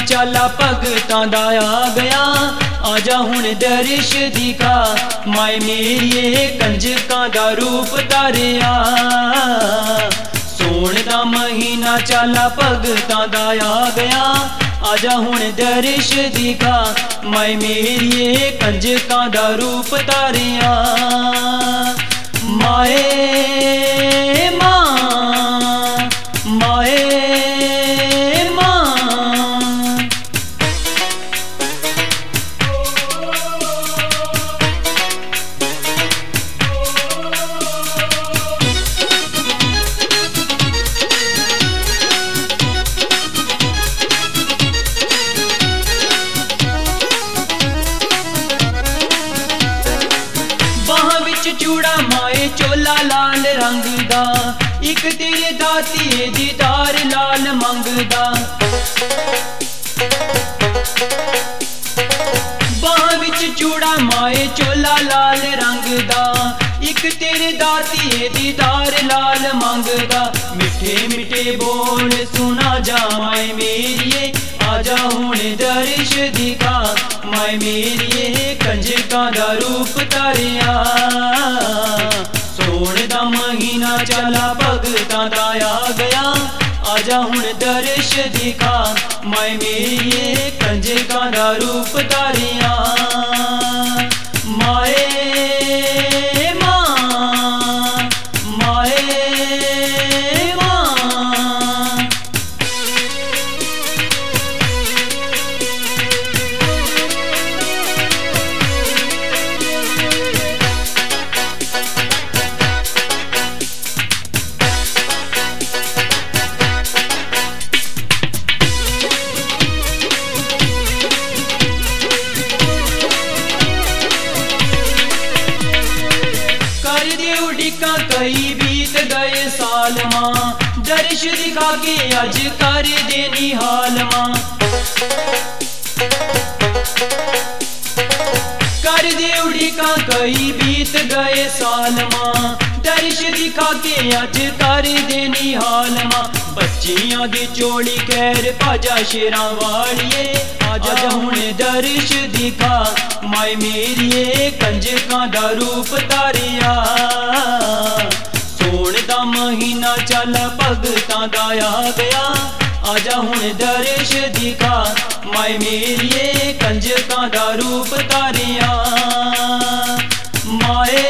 चाला भगतां दा आ गया, आजा हुण दर्श दिखा माए मेरिए कंजकां दा रूप धारिया। सोण दा महीना चाला भगतां दा आ गया, आजा हुण दर्श दिखा माए मेरिए कंजकां दा रूप धारिया। माए चूड़ा माए चोला लाल रंग दा, एक तेरे दातिए दीदार लाल मंगदा। बाह विच चूड़ा माए चोला लाल रंग दा, एक तेरे दातिए दीदार लाल मंगदा। मिठे मिठे बोल सुना जा माए मेरिए, आजा हुण दर्श दिखा माए मेरिए कंजकां दा रूप धारिया। सोण दा महीना चाला भगतां दा आ गया, आजा हुण दर्श दिखा माए मेरिए कंजकां दा रूप धारिया। माए कई बीत गए साल मां, दर्श दिखा के अज कर दे निहाल मां। कर दे उड़ीका कई बीत गए साल मां, दर्श दिखा के अज कर दे निहाल मां। बच्चियां दी चोली खैर भाजा शेरां वालिए, आजा हुण दर्श दिखा माए मेरिए कंजकां दा रूप धारिया। सोण दा महीना चाला भगतां दा आ गया, आजा हुण दर्श दिखा माए मेरिए कंजकां दा रूप धारिया। माए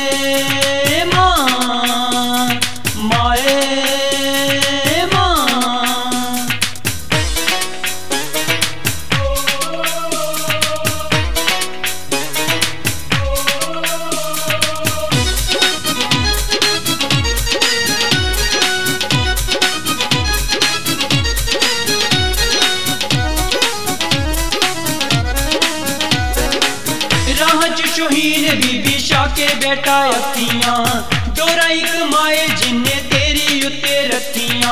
शहीन बीबी शाह के बेटा अखियां, डोरा एक माए जिन्ने तेरी उत्ते रखियां।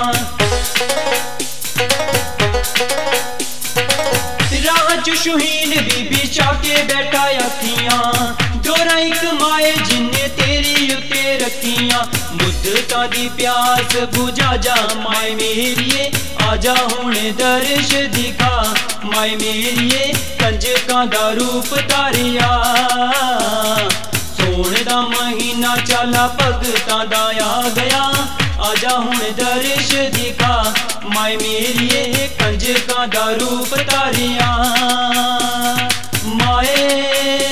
राज शहीन बीबी शाह के बेटा अखियां, डोरा एक माए जिन्ने तेरी उत्ते रखियां। मुद्दतां दी प्यास बुझा जा माए मेरिए, आजा हुण दर्श दिखा माए मेरिए कंजकां दा रूप धारिया। सोण दा महीना चाला भगतां दा आ गया, आजा हुण दर्श दिखा माए मेरिए कंजकां दा रूप धारिया। माए